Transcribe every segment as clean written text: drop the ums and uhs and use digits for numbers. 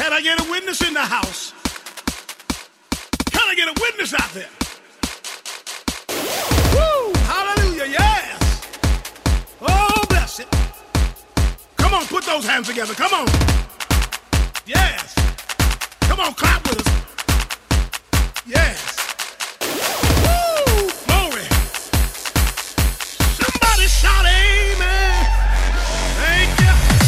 Can I get a witness in the house? Can I get a witness out there? Woo! Hallelujah, yes! Oh, bless it. Come on, put those hands together. Come on. Yes. Come on, clap with us. Yes. Woo! Glory. Somebody shout amen. Thank you.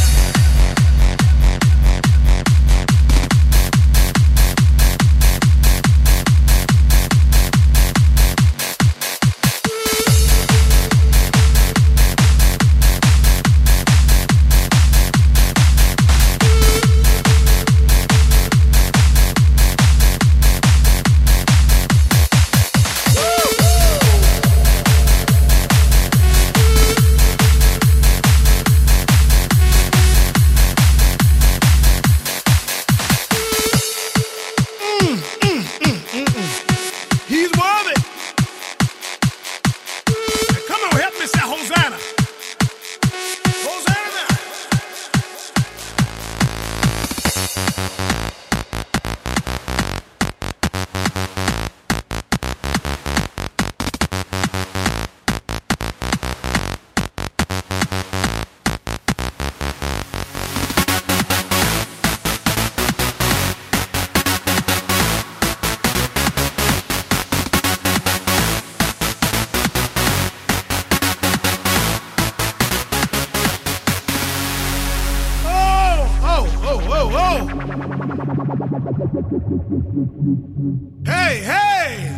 Hey, hey!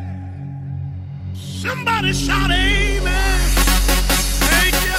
Somebody shout amen. Thank you.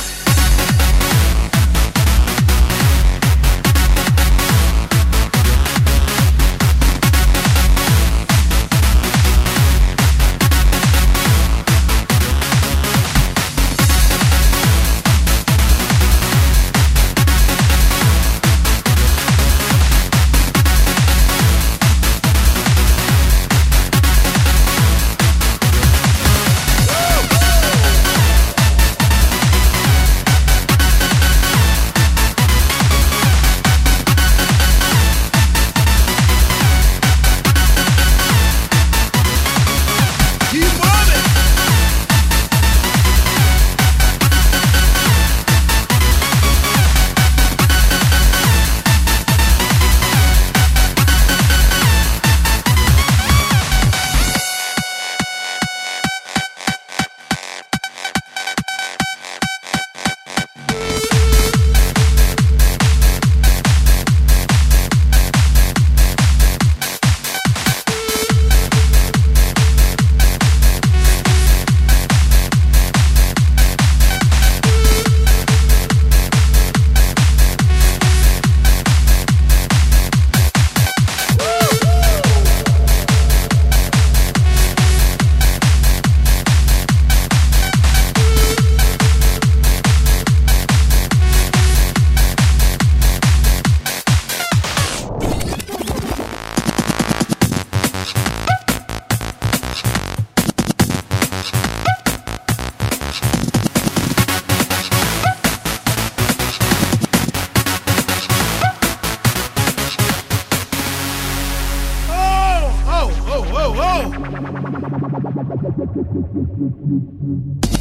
Whoa!